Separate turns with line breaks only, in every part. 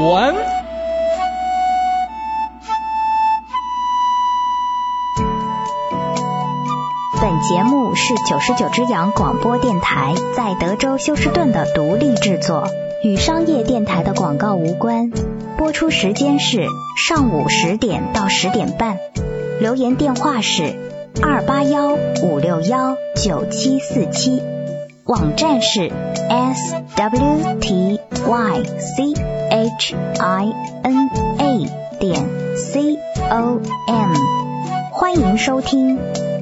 文。
本节目是99只羊广播电台在德州休斯顿的独立制作，与商业电台的广告无关。播出时间是上午10点到10点半。留言电话是281-561-9747。网站是 swtychina.com。欢迎收听。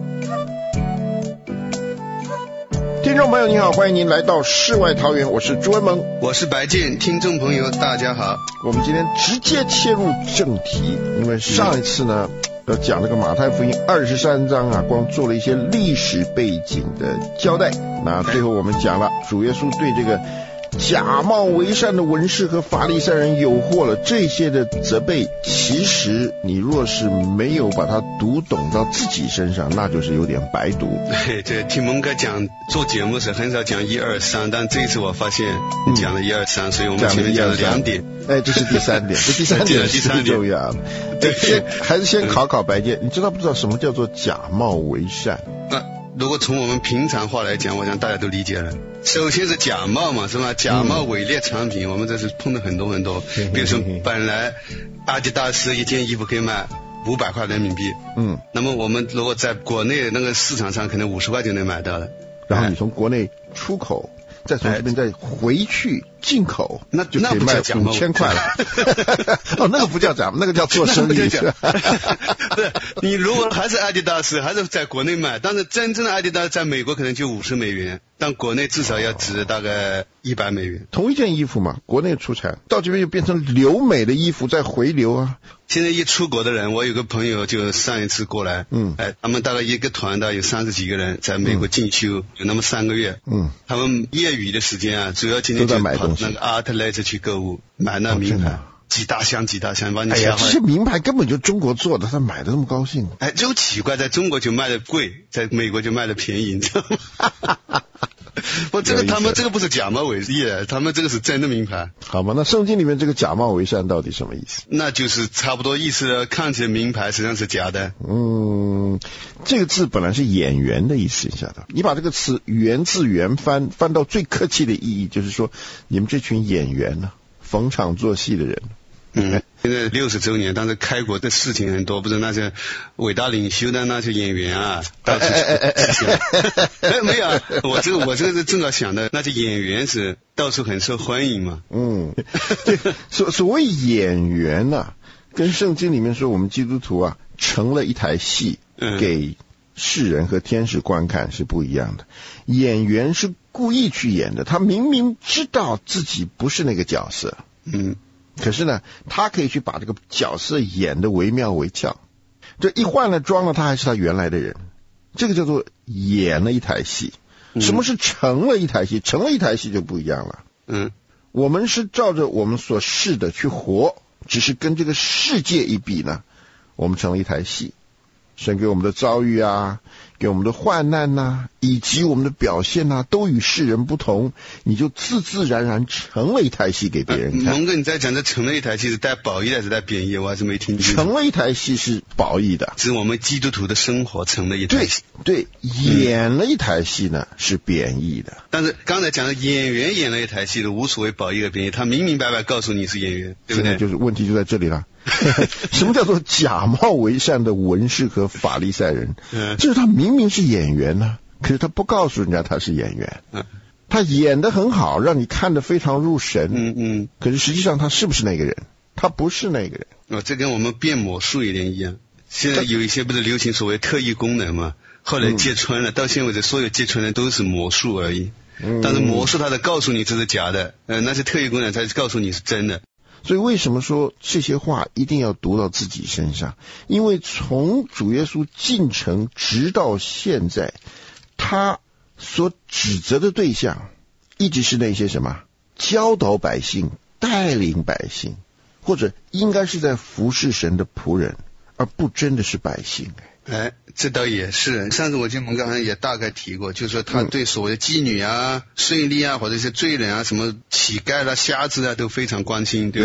听众朋友您好，欢迎您来到世外桃源，我是朱文萌，
我是白健，听众朋友大家好。
我们今天直接切入正题，因为上一次呢要讲这个马太福音23章啊，光做了一些历史背景的交代，那最后我们讲了主耶稣对这个假冒为善的文士和法利赛人有祸了这些的责备，其实你若是没有把它读懂到自己身上，那就是有点白读。
对，这听蒙哥讲做节目时很少讲1、2、3，但这一次我发现你讲了1、2、3，所以我们前面讲了2点。
哎，这是第3点，这第3点是最重要的。还是先考考白健，你知道不知道什么叫做假冒为善？
如果从我们平常话来讲，我想大家都理解了。首先是假冒嘛，是吧？假冒伪劣产品，我们这是碰到很多。比如说，本来阿迪达斯一件衣服可以卖500块人民币，那么我们如果在国内那个市场上，可能50块就能买到了。
然后你从国内出口，再从这边再回去进口，
那
就可以卖5000块了。哦，那个不叫假冒，那个叫做生意。
对，你如果还是阿迪达斯，还是在国内买，但是真正的阿迪达斯在美国可能就50美元，但国内至少要值大概100美元。
同一件衣服嘛，国内出产，到这边又变成留美的衣服再回流啊。
现在一出国的人，我有个朋友就上一次过来，他们大概一个团的有30几个人在美国进修，有那么3个月，他们业余的时间啊，主要今天就跑那个 Outlet 去购物，买那名牌。几大箱把你吓坏。哎呀，
这些名牌根本就中国做的，他买的那么高兴。
哎，就奇怪，在中国就卖的贵，在美国就卖的便宜，你知道吗？他们这个不是假冒伪劣，他们这个是真的名牌。
好吧，那圣经里面这个假冒伪善到底什么意思？
那就是差不多意思了，看起来名牌实际上是假的。
这个字本来是演员的意思，你晓得？你把这个词原字原翻到最客气的意义，就是说你们这群演员呢，逢场作戏的人。
现在60周年，但是开国的事情很多，不是那些伟大领袖的那些演员啊，到处没有啊，我这个是正好想的，那些演员是到处很受欢迎嘛。
所谓演员啊，跟圣经里面说我们基督徒啊成了一台戏，给世人和天使观看是不一样的。演员是故意去演的，他明明知道自己不是那个角色，可是呢，他可以去把这个角色演得惟妙惟肖。这一换了妆了，他还是他原来的人。这个叫做演了一台戏。什么是成了一台戏？成了一台戏就不一样了。我们是照着我们所是的去活，只是跟这个世界一比呢，我们成了一台戏。神给我们的遭遇啊，给我们的患难啊，以及我们的表现啊，都与世人不同，你就自自然然成了一台戏给别人看。
蒙哥，你在讲这成了一台戏是带褒义还是带贬义？我还是没听清楚。
成了一台戏是褒义的，
是我们基督徒的生活成了一台戏。
对，演了一台戏呢是贬义的。
但是刚才讲的演员演了一台戏的无所谓褒义和贬义，他明明白白告诉你是演员，对不对？
就是问题就在这里了。什么叫做假冒为善的文士和法利赛人？就是他明明是演员呢，可是他不告诉人家他是演员。他演得很好，让你看得非常入神。可是实际上他是不是那个人？他不是那个人。
这跟我们变魔术有点一样。现在有一些不是流行所谓特异功能嘛？后来揭穿了，到现在为止所有揭穿的都是魔术而已。但是魔术他在告诉你这是假的，那些特异功能才告诉你是真的。
所以为什么说这些话一定要读到自己身上？因为从主耶稣进城直到现在，他所指责的对象一直是那些什么？教导百姓、带领百姓，或者应该是在服侍神的仆人，而不真的是百姓。
这倒也是。上次我记得我们刚才也大概提过，就是说他对所谓的妓女啊、税吏啊，或者一些罪人啊、什么乞丐啦、瞎子啊，都非常关心，对不对？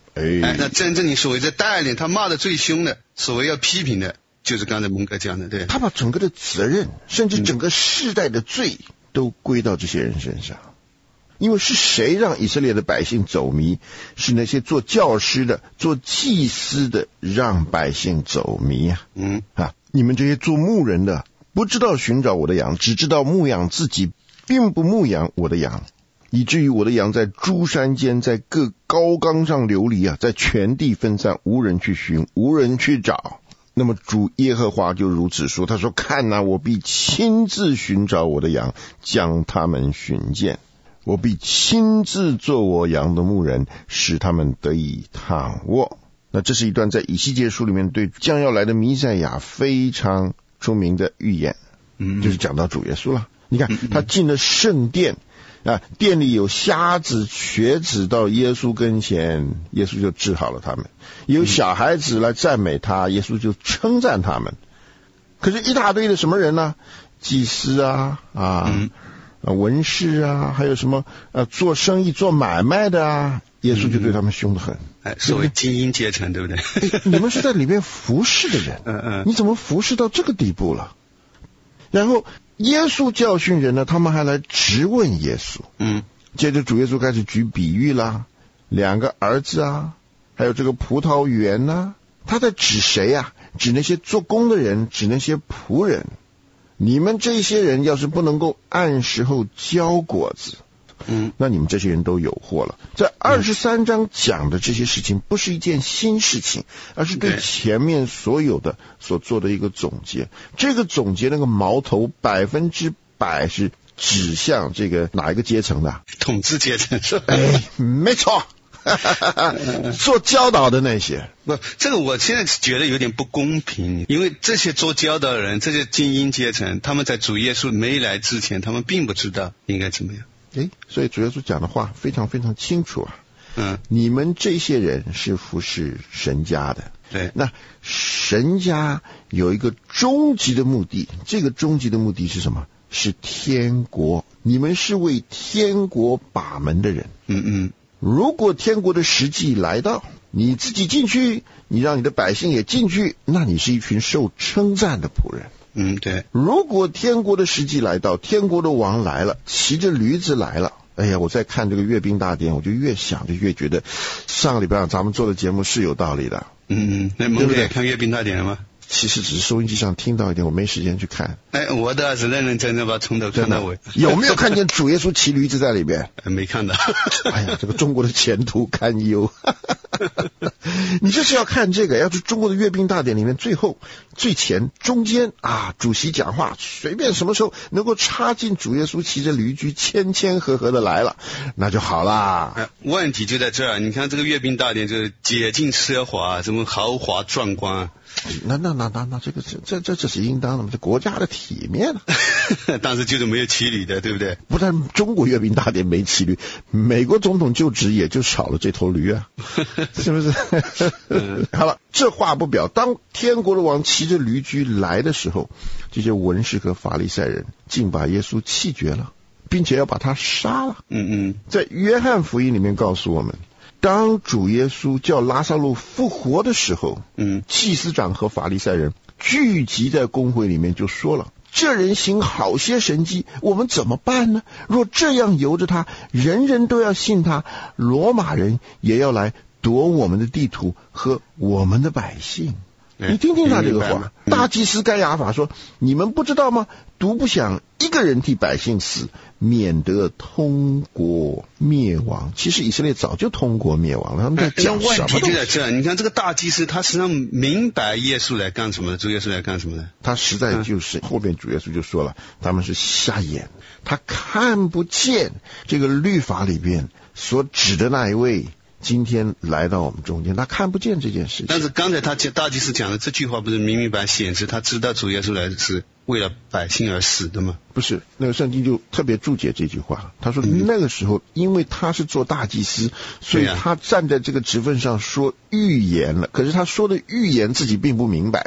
那真正你所谓的带领，他骂的最凶的，所谓要批评的，就是刚才蒙哥讲的，对。
他把整个的责任，甚至整个世代的罪，都归到这些人身上。因为是谁让以色列的百姓走迷？是那些做教师的、做祭司的让百姓走迷啊！你们这些做牧人的，不知道寻找我的羊，只知道牧养自己，并不牧养我的羊，以至于我的羊在诸山间，在各高冈上流离啊，在全地分散，无人去寻，无人去找。那么主耶和华就如此说，他说：看啊，我必亲自寻找我的羊，将他们寻见。我必亲自做我羊的牧人，使他们得以躺卧。那这是一段在以西结书里面对将要来的弥赛亚非常出名的预言，就是讲到主耶稣了。你看他进了圣殿啊，殿里有瞎子瘸子到耶稣跟前，耶稣就治好了他们；有小孩子来赞美他，耶稣就称赞他们。可是一大堆的什么人呢？祭司文士啊，还有什么做生意做买卖的啊，耶稣就对他们凶得很。
所谓精英阶层，对不对？
你们是在里面服侍的人，你怎么服侍到这个地步了？然后耶稣教训人呢，他们还来质问耶稣。接着主耶稣开始举比喻啦，2个儿子啊，还有这个葡萄园啊，他在指谁啊？指那些做工的人，指那些仆人。你们这些人要是不能够按时候交果子，那你们这些人都有祸了。在23章讲的这些事情不是一件新事情，而是对前面所有的所做的一个总结。这个总结那个矛头100%是指向这个哪一个阶层的？
统治阶层。
没错。做教导的那些，
不，这个我现在觉得有点不公平，因为这些做教导的人，这些精英阶层，他们在主耶稣没来之前，他们并不知道应该怎么样。
所以主耶稣讲的话非常非常清楚啊。你们这些人是服侍神家的，
对，
那神家有一个终极的目的，这个终极的目的是什么？是天国。你们是为天国把门的人。如果天国的时机来到，你自己进去，你让你的百姓也进去，那你是一群受称赞的仆人。
对。
如果天国的时机来到，天国的王来了，骑着驴子来了，我在看这个阅兵大典，我就越想就越觉得上个礼拜咱们做的节目是有道理的。
那蒙哥也看阅兵大典了吗？
其实只是收音机上听到一点，我没时间去看。
我倒是认认真真把从头看到尾。
有没有看见主耶稣骑驴子在里边？
没看到。
这个中国的前途堪忧。你就是要看这个，要是中国的阅兵大典里面最后最前中间主席讲话，随便什么时候能够插进主耶稣骑着驴驹谦和和的来了，那就好啦。
问题就在这儿，你看这个阅兵大典就是解禁奢华，什么豪华壮观。
那这是应当的嘛？这国家的体面啊。
当时就是没有骑驴的，对不对？
不但中国阅兵大典没骑驴，美国总统就职也就少了这头驴啊，是不是？好了，这话不表，当天国的王骑着驴驹来的时候，这些文士和法利赛人竟把耶稣弃绝了，并且要把他杀了。在约翰福音里面告诉我们，当主耶稣叫拉撒路复活的时候，祭司长和法利赛人聚集在公会里面就说了，这人行好些神迹，我们怎么办呢？若这样由着他，人人都要信他，罗马人也要来夺我们的地图和我们的百姓。你听听他这个话。大祭司该亚法说，你们不知道吗？独不想一个人替百姓死，免得通国灭亡。其实以色列早就通国灭亡了，他们在讲什么？
问题就在这，你看这个大祭司他实际上明白耶稣来干什么的，主耶稣来干什么的？
他实在就是后边主耶稣就说了，他们是瞎眼，他看不见这个律法里边所指的那一位今天来到我们中间，他看不见这件事情。
但是刚才他大祭司讲的这句话不是明白显示他知道主耶稣来是为了百姓而死的吗？
不是，那个圣经就特别注解这句话，他说那个时候因为他是做大祭司，所以他站在这个职分上说预言了，可是他说的预言自己并不明白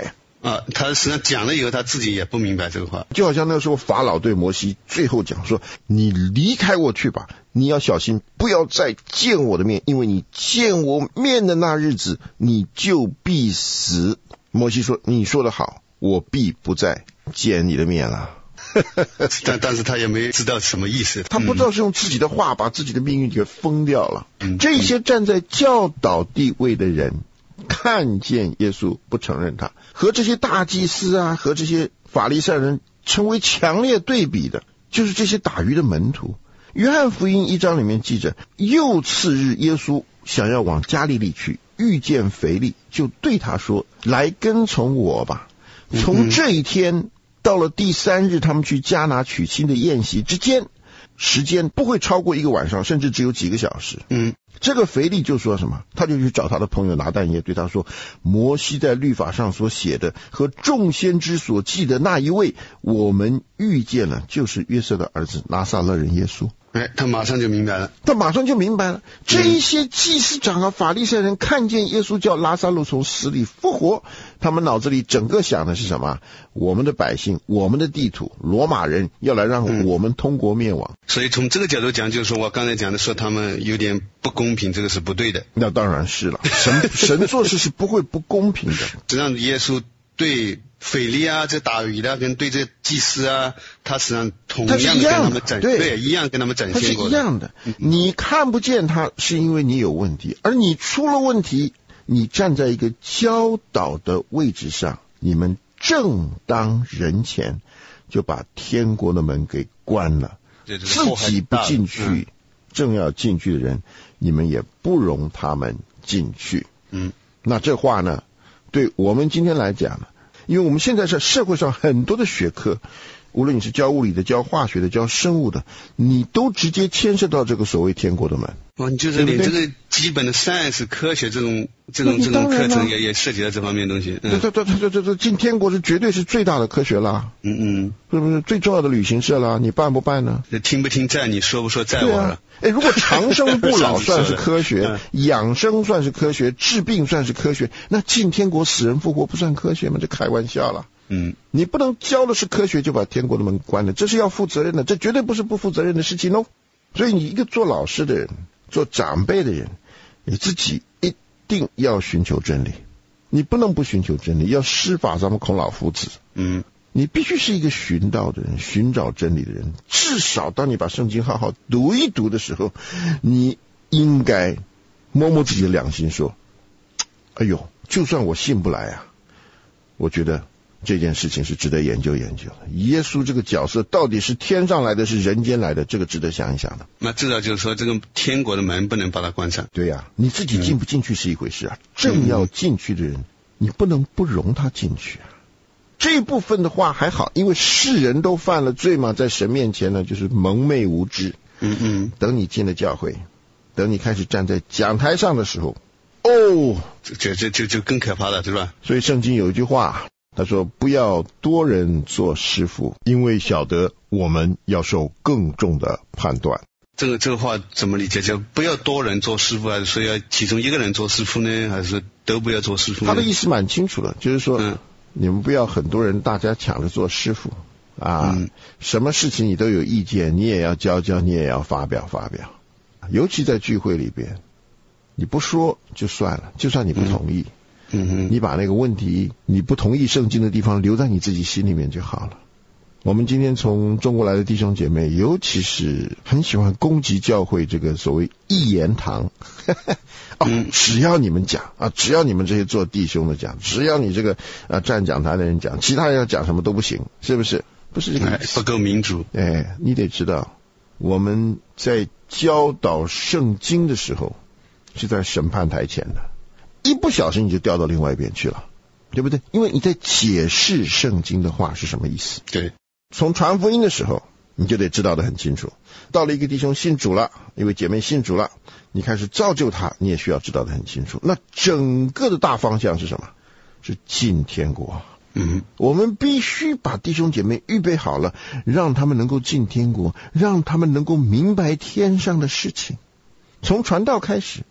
啊，他实际上讲了以后，他自己也不明白这个话。
就好像那个时候法老对摩西最后讲说，你离开我去吧，你要小心，不要再见我的面，因为你见我面的那日子，你就必死。摩西说，你说得好，我必不再见你的面了。
但是他也没知道什么意思，
他不知道是用自己的话把自己的命运给封掉了。这些站在教导地位的人看见耶稣不承认他，和这些大祭司啊，和这些法利赛人成为强烈对比的，就是这些打鱼的门徒。约翰福音1章里面记着，又次日耶稣想要往加利利去，遇见腓力，就对他说，来跟从我吧。从这一天到了第3日，他们去迦拿娶亲的宴席之间，时间不会超过1个晚上，甚至只有几个小时。这个腓力就说什么？他就去找他的朋友拿但业，对他说，摩西在律法上所写的和众先知所记的那一位，我们遇见了，就是约瑟的儿子拿撒勒人耶稣。
他马上就明白了。
这一些祭司长啊、法利赛人看见耶稣叫拉撒路从死里复活，他们脑子里整个想的是什么？我们的百姓，我们的地土，罗马人要来让我们通国灭亡。
所以从这个角度讲，就是说我刚才讲的说他们有点不公平，这个是不对的。
那当然是了，神做事是不会不公平的。
实际上耶稣对腓力啊，这打鱼的跟对这祭司啊，他实际上同样的跟他们对一样跟他们展现过的，
他是一样的。你看不见他是因为你有问题，而你出了问题，你站在一个教导的位置上，你们正当人前就把天国的门给关了，自己不进去，正要进去的人，你们也不容他们进去。那这话呢，对我们今天来讲呢，因为我们现在是社会上很多的学科，无论你是教物理的、教化学的、教生物的，你都直接牵涉到这个所谓天国的门。
你就是连这个基本的 science 科学这种课程也涉及到这方面的东西。
这进天国是绝对是最大的科学啦。是不是最重要的旅行社啦？你办不办呢？
听不听在你，说不说在我了。
如果长生不老算是科学，养生算是科学，治病算是科学，那进天国死人复活不算科学吗？这开玩笑了。你不能教的是科学就把天国的门关了，这是要负责任的，这绝对不是不负责任的事情哦。所以你一个做老师的人，做长辈的人，你自己一定要寻求真理，你不能不寻求真理，要师法咱们孔老夫子。你必须是一个寻道的人，寻找真理的人。至少当你把圣经好好读一读的时候，你应该摸摸自己的良心说，哎呦，就算我信不来啊，我觉得这件事情是值得研究研究的。耶稣这个角色到底是天上来的是人间来的，这个值得想一想的。
那至少就是说这个天国的门不能把它关上。
对呀，你自己进不进去是一回事啊，正要进去的人，你不能不容他进去啊。这一部分的话还好，因为世人都犯了罪嘛，在神面前呢就是蒙昧无知。等你进了教会，等你开始站在讲台上的时候，
就更可怕了，对吧？
所以圣经有一句话，他说不要多人做师傅，因为晓得我们要受更重的判断。
这个话怎么理解？叫不要多人做师傅，还是说要其中一个人做师傅呢？还是都不要做师傅呢？
他的意思蛮清楚的，就是说你们不要很多人大家抢着做师傅啊，什么事情你都有意见，你也要教，你也要发表。尤其在聚会里边，你不说就算了，就算你不同意，你把那个问题你不同意圣经的地方留在你自己心里面就好了。我们今天从中国来的弟兄姐妹，尤其是很喜欢攻击教会这个所谓一言堂只要你们讲啊，只要你们这些做弟兄的讲，只要你这个站讲台的人讲，其他人要讲什么都不行，是不是？不是这个意思，
不够民主。
你得知道，我们在教导圣经的时候是在审判台前的，一不小心你就掉到另外一边去了，对不对？因为你在解释圣经的话是什么意思。
对，
从传福音的时候你就得知道得很清楚，到了一个弟兄信主了，一位姐妹信主了，你开始造就他，你也需要知道得很清楚。那整个的大方向是什么？是进天国。我们必须把弟兄姐妹预备好了，让他们能够进天国，让他们能够明白天上的事情。从传道开始，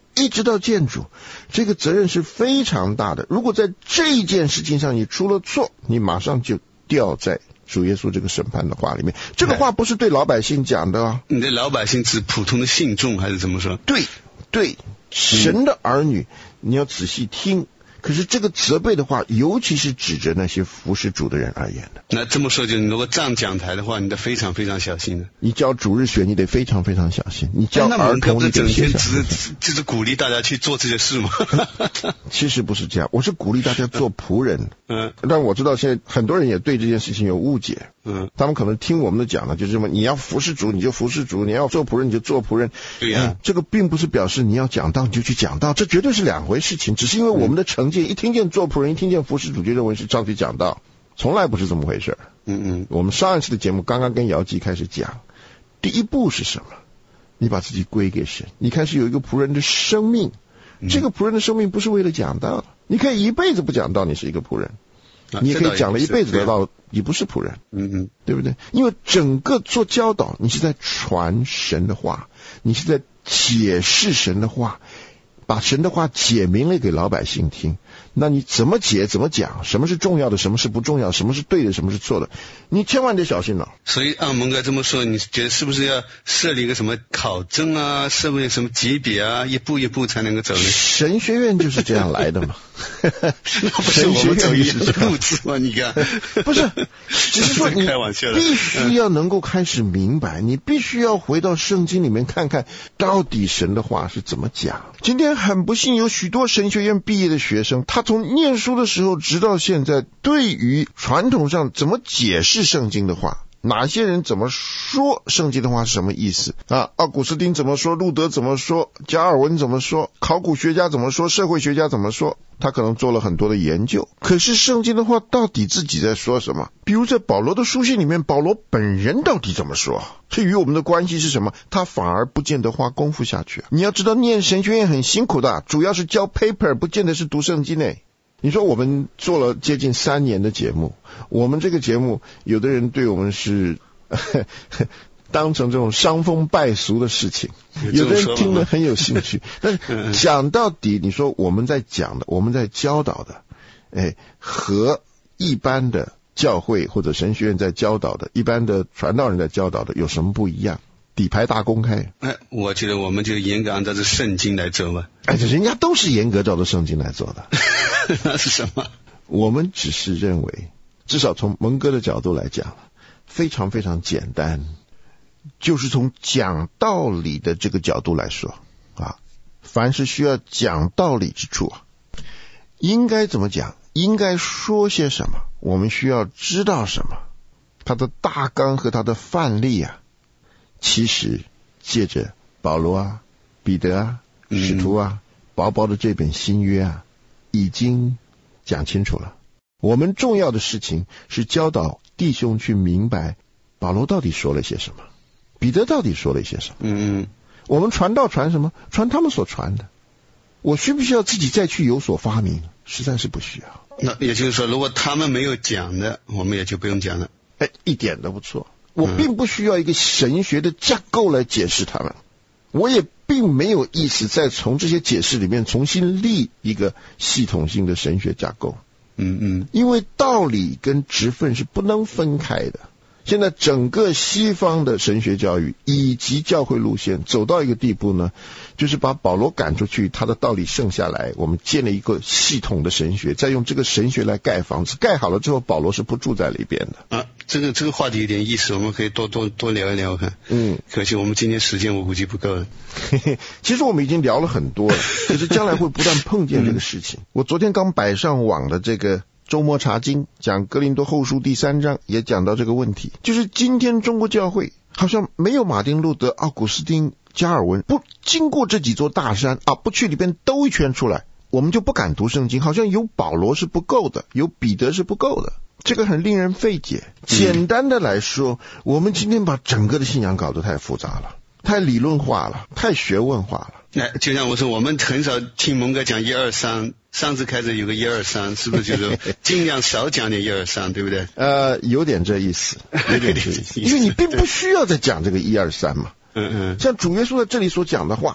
一直到见主，这个责任是非常大的。如果在这件事情上你出了错，你马上就掉在主耶稣这个审判的话里面。这个话不是对老百姓讲的啊。
你的老百姓指普通的信众还是怎么说？
对，神的儿女，你要仔细听。可是这个责备的话，尤其是指着那些服侍主的人而言的。
那这么说，就你如果上讲台的话，你得非常非常小心的。
你教主日学，你得非常非常小心。你教儿童，你得非常小心。
就是鼓励大家去做这些事吗？
其实不是这样，我是鼓励大家做仆人。但我知道现在很多人也对这件事情有误解。他们可能听我们的讲呢，就是什么你要服侍主你就服侍主，你要做仆人你就做仆人。
对呀，
这个并不是表示你要讲道你就去讲道，这绝对是两回事情。只是因为我们的成见，一听见做仆人，一听见服侍主，就认为是上去讲道，从来不是这么回事。我们上一次的节目刚刚跟姚记开始讲，第一步是什么？你把自己归给神，你开始有一个仆人的生命。这个仆人的生命不是为了讲道，你可以一辈子不讲道，你是一个仆人。你也可以讲了一辈子的道，你不是仆人。对不对？因为整个做教导，你是在传神的话，你是在解释神的话，把神的话解明了给老百姓听。那你怎么解怎么讲，什么是重要的，什么是不重要，什么是对的，什么是错的，你千万得小心了。
所以按蒙哥这么说，你觉得是不是要设立一个什么考证啊，设立什么级别啊，一步一步才能够走呢？
神学院就是这样来的嘛。
那不是我们走一样的路子吗？你看，
不是，只是说你必须要能够开始明白，你必须要回到圣经里面看看，到底神的话是怎么讲。今天很不幸，有许多神学院毕业的学生，他从念书的时候直到现在，对于传统上怎么解释圣经的话，哪些人怎么说圣经的话是什么意思啊？奥古斯丁怎么说，路德怎么说，加尔文怎么说，考古学家怎么说，社会学家怎么说，他可能做了很多的研究。可是圣经的话到底自己在说什么？比如在保罗的书信里面，保罗本人到底怎么说？这与我们的关系是什么？他反而不见得花功夫下去。你要知道念神学院很辛苦的，主要是教 paper， 不见得是读圣经呢。你说我们做了接近3年的节目，我们这个节目有的人对我们是当成这种伤风败俗的事情，有的人听得很有兴趣。但是讲到底，你说我们在讲的，我们在教导的，和一般的教会或者神学院在教导的，一般的传道人在教导的有什么不一样？底牌大公开。
我觉得我们就严格按照这圣经来做吧。
人家都是严格照着圣经来做的。
那是什么？
我们只是认为，至少从蒙哥的角度来讲，非常非常简单，就是从讲道理的这个角度来说啊，凡是需要讲道理之处啊，应该怎么讲，应该说些什么，我们需要知道什么，它的大纲和它的范例啊，其实借着保罗啊、彼得啊、使徒啊，薄薄的这本新约啊，已经讲清楚了。我们重要的事情是教导弟兄去明白保罗到底说了些什么，彼得到底说了一些什么。我们传道传什么？传他们所传的。我需不需要自己再去有所发明？实在是不需要。
那也就是说，如果他们没有讲的，我们也就不用讲了。
一点都不错。我并不需要一个神学的架构来解释他们，我也并没有意思再从这些解释里面重新立一个系统性的神学架构。因为道理跟职分是不能分开的。现在整个西方的神学教育以及教会路线走到一个地步呢，就是把保罗赶出去，他的道理剩下来，我们建了一个系统的神学，再用这个神学来盖房子，盖好了之后保罗是不住在里边的。
这个话题有点意思，我们可以多聊一聊看。可惜我们今天时间我估计不够了。
其实我们已经聊了很多了，可是将来会不断碰见这个事情。我昨天刚摆上网的这个周末查经，讲哥林多后书第3章也讲到这个问题，就是今天中国教会好像没有马丁路德、奥古斯丁、加尔文，不经过这几座大山啊，不去里边兜一圈出来，我们就不敢读圣经，好像有保罗是不够的，有彼得是不够的，这个很令人费解。简单的来说，我们今天把整个的信仰搞得太复杂了，太理论化了，太学问化了。
就像我说，我们很少听蒙哥讲1、2、3，上次开始有个1、2、3，是不是就是尽量少讲点1、2、3，对不对？
有点这意思，有点这意思，因为你并不需要再讲这个1、2、3嘛。像主耶稣在这里所讲的话，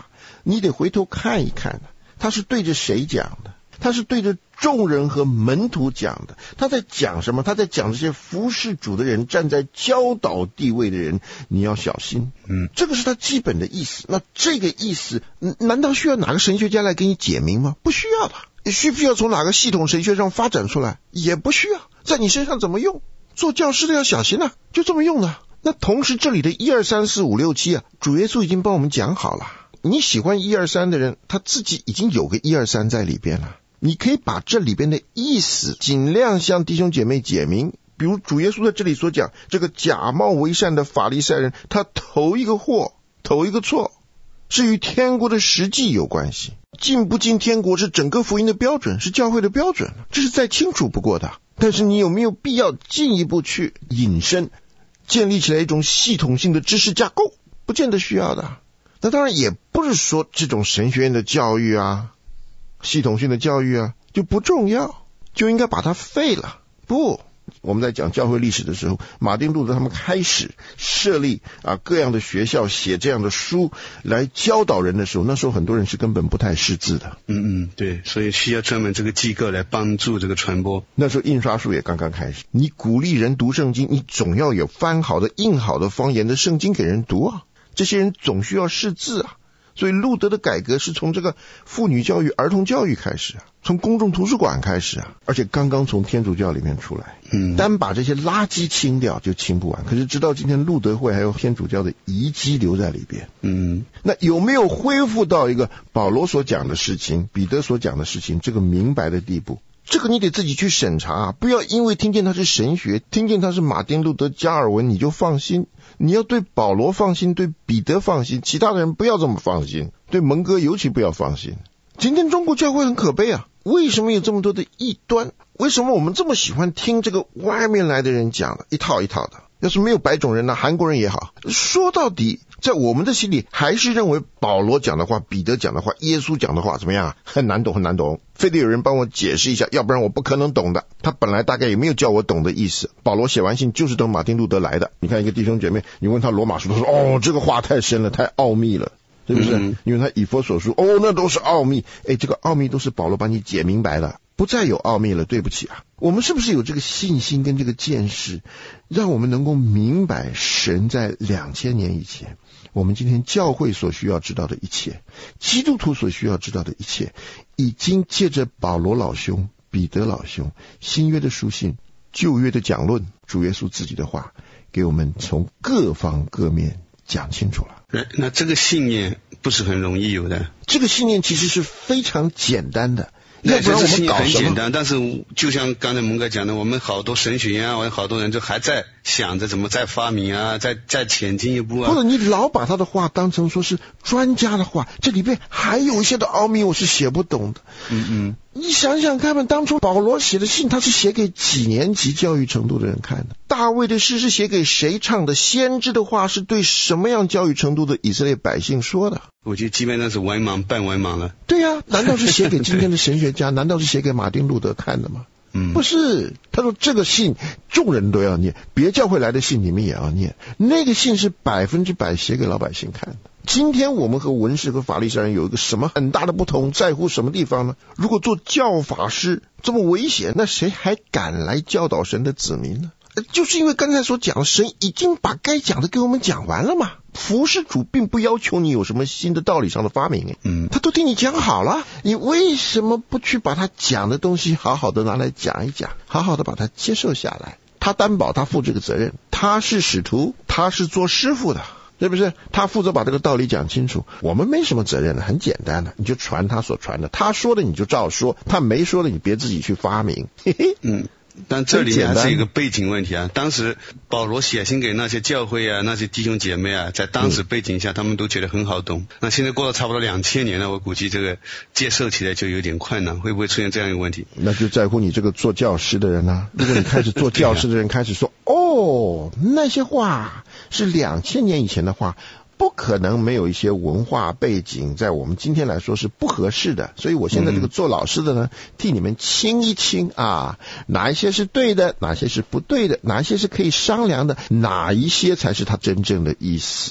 你得回头看一看，他是对着谁讲的？他是对着众人和门徒讲的。他在讲什么？他在讲这些服侍主的人，站在教导地位的人，你要小心。这个是他基本的意思。那这个意思难道需要哪个神学家来给你解明吗？不需要的。需不需要从哪个系统神学上发展出来？也不需要。在你身上怎么用？做教师的要小心啊，就这么用的。那同时这里的1、2、3、4、5、6、7主耶稣已经帮我们讲好了。你喜欢1、2、3的人，他自己已经有个1、2、3在里边了。你可以把这里边的意思尽量向弟兄姐妹解明。比如主耶稣在这里所讲，这个假冒为善的法利赛人，他头一个祸，头一个错，是与天国的实际有关系。进不进天国是整个福音的标准，是教会的标准，这是再清楚不过的。但是你有没有必要进一步去引申，建立起来一种系统性的知识架构？不见得需要的。那当然也不是说这种神学院的教育系统性的教育就不重要，就应该把它废了。不，我们在讲教会历史的时候，马丁路德他们开始设立各样的学校，写这样的书来教导人的时候，那时候很多人是根本不太识字的。
对，所以需要专门这个机构来帮助这个传播。
那时候印刷术也刚刚开始，你鼓励人读圣经，你总要有翻好的印好的方言的圣经给人读这些人总需要识字所以路德的改革是从这个妇女教育、儿童教育开始从公众图书馆开始而且刚刚从天主教里面出来。单把这些垃圾清掉就清不完，可是直到今天路德会还有天主教的遗迹留在里边。那有没有恢复到一个保罗所讲的事情、彼得所讲的事情这个明白的地步？这个你得自己去审查不要因为听见他是神学，听见他是马丁路德、加尔文你就放心。你要对保罗放心，对彼得放心，其他的人不要这么放心，对蒙哥尤其不要放心。今天中国教会很可悲为什么有这么多的异端？为什么我们这么喜欢听这个外面来的人讲的一套一套的？要是没有白种人韩国人也好，说到底在我们的心里还是认为保罗讲的话、彼得讲的话、耶稣讲的话怎么样很难懂很难懂，非得有人帮我解释一下，要不然我不可能懂的。他本来大概也没有叫我懂的意思。保罗写完信就是等马丁路德来的。你看一个弟兄姐妹，你问他罗马书，他说这个话太深了，太奥秘了，是不是？因为他以弗所书那都是奥秘。这个奥秘都是保罗帮你解明白了，不再有奥秘了。对不起我们是不是有这个信心跟这个见识，让我们能够明白神在2000年以前我们今天教会所需要知道的一切，基督徒所需要知道的一切，已经借着保罗老兄、彼得老兄、新约的书信、旧约的讲论、主耶稣自己的话，给我们从各方各面讲清楚了。
那这个信念不是很容易有的？这
个信念其实是非常简单的，要不然我们搞
很简单，但是就像刚才蒙哥讲的，我们好多神学院好多人就还在想着怎么再发明再前进一步
或者你老把他的话当成说是专家的话，这里面还有一些的奥秘我是写不懂的。你想想看吧，当初保罗写的信他是写给几年级教育程度的人看的？大卫的诗是写给谁唱的？先知的话是对什么样教育程度的以色列百姓说的？
我觉得基本上是文盲半文盲了。
对难道是写给今天的神学家？难道是写给马丁路德看的吗？不是，他说这个信众人都要念，别教会来的信你们也要念，那个信是100%写给老百姓看的。今天我们和文士和法利赛人有一个什么很大的不同，在乎什么地方呢？如果做教法师这么危险，那谁还敢来教导神的子民呢？就是因为刚才所讲，神已经把该讲的给我们讲完了嘛。服侍主并不要求你有什么新的道理上的发明他都替你讲好了，你为什么不去把他讲的东西好好的拿来讲一讲，好好的把它接受下来？他担保他负这个责任，他是使徒，他是做师傅的，是不是？他负责把这个道理讲清楚，我们没什么责任的，很简单的，你就传他所传的，他说的你就照说，他没说的你别自己去发明。
但这里面是一个背景问题当时保罗写信给那些教会那些弟兄姐妹在当时背景下他们都觉得很好懂。那现在过了差不多2000年了，我估计这个接受起来就有点困难，会不会出现这样一个问题？
那就在乎你这个做教师的人如果你开始做教师的人开始说那些话是2000年以前的话，不可能没有一些文化背景，在我们今天来说是不合适的，所以我现在这个做老师的呢，替你们清一清哪一些是对的，哪些是不对的，哪一些是可以商量的，哪一些才是他真正的意思。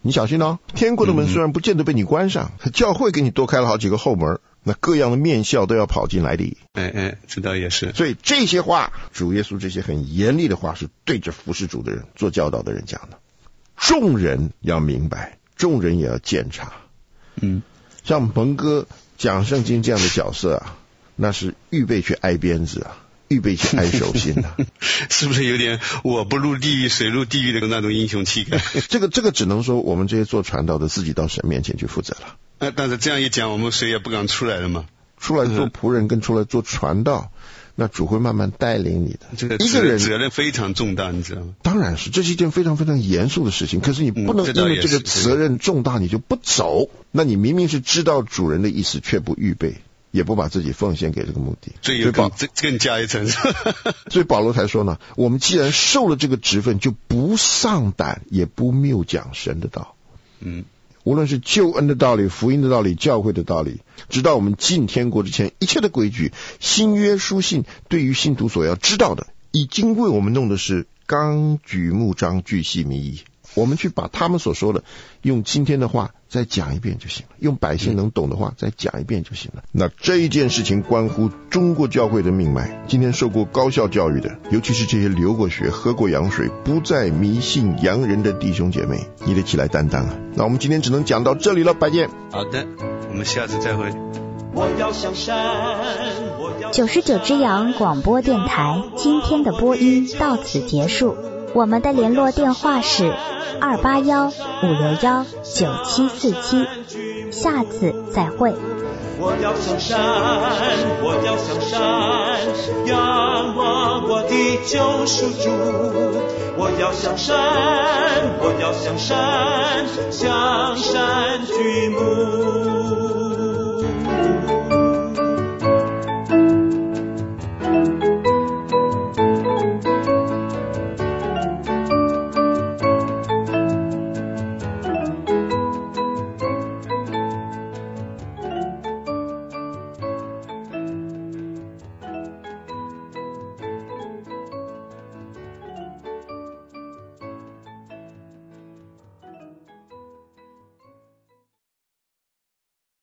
你小心哦，天国的门虽然不见得被你关上，教会给你多开了好几个后门，那各样的面笑都要跑进来的。
这倒也是。
所以这些话，主耶稣这些很严厉的话是对着服侍主的人、做教导的人讲的。众人要明白，众人也要鉴察。像蒙哥讲圣经这样的角色啊，那是预备去挨鞭子啊，预备去挨手心啊。
是不是有点我不入地狱谁入地狱的那种英雄气概？
这个只能说我们这些做传道的自己到神面前去负责了。
但是这样一讲，我们谁也不敢出来了嘛。
出来做仆人跟出来做传道，那主会慢慢带领你的。
这个
一个人
责任非常重大，你知道吗？
当然是，这是一件非常非常严肃的事情。可是你不能因为这个责任重大你就不走，那你明明是知道主人的意思，却不预备，也不把自己奉献给这个目的，
所以更加一层。
所以保罗才说呢，我们既然受了这个职分，就不丧胆，也不谬讲神的道。无论是救恩的道理、福音的道理、教会的道理，直到我们进天国之前，一切的规矩，新约书信对于信徒所要知道的，已经为我们弄的是纲举目张、巨细靡遗。我们去把他们所说的用今天的话再讲一遍就行了，用百姓能懂的话再讲一遍就行了。那这一件事情关乎中国教会的命脉，今天受过高校教育的，尤其是这些流过血、喝过洋水、不再迷信洋人的弟兄姐妹，你得起来担当啊！那我们今天只能讲到这里了，拜见。
好的，我们下次再会。
99只羊广播电台今天的播音到此结束，我们的联络电话是281-561-9747，下次再会。
我要向山，我要向山，仰望我的救赎主。我要向山，我要向山，向山举目。